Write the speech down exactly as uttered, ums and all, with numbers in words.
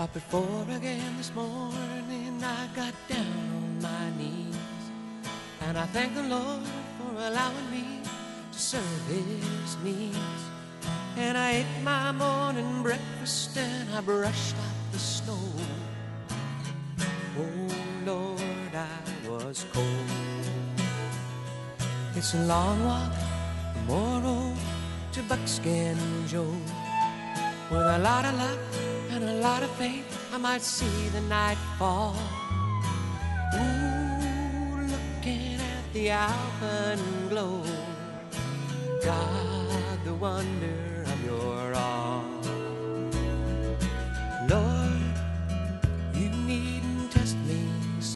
Up at four again this morning, I got down on my knees, and I thank the Lord for allowing me to serve His needs. And I ate my morning breakfast and I brushed off the snow. Oh Lord, I was cold. It's a long walk tomorrow to Buckskin Joe. With a lot of luck and a lot of faith, I might see the night fall. Ooh, looking at the alpenglow, God, the wonder of your